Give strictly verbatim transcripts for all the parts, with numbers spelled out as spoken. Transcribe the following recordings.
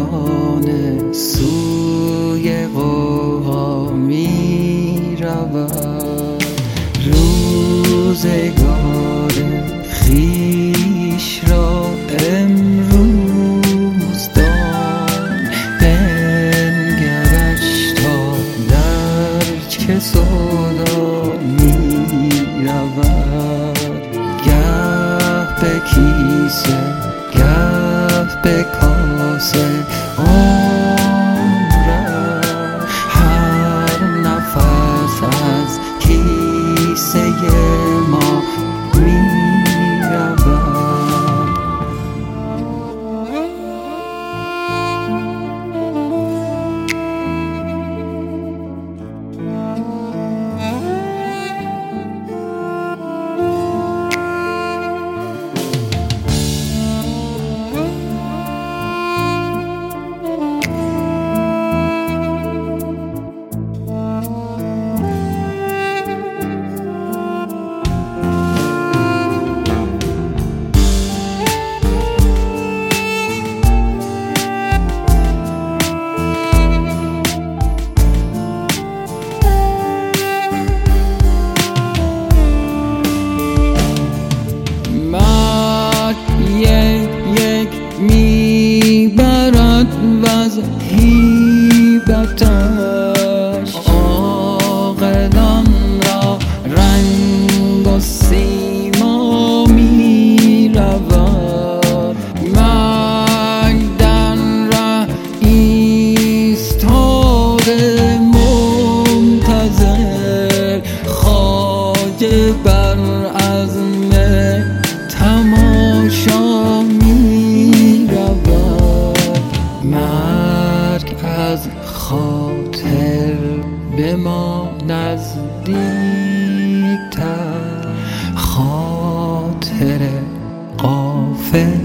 پروانه سوی غوغا می رود. روزگار خویش را امروز دان، بنگرش تا در چه سودا می رود. گه به کیسه گه به کاسه عمرم، هر نفس از کیسه ما می رود. میبرد وز هیبتش عاقلان را، رنگ و سیما میرود. مجدن را ایستاده منتظر، خواجه بر عزم تماشا می رود. مرگ از خاطر به ما نزدیکتر، خاطر غافل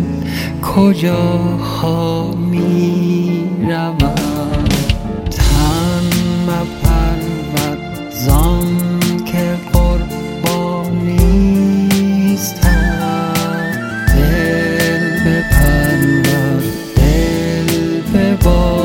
کجاها می رود. تن مپرور زان که قربانیستم، دل بپرور دل ببار.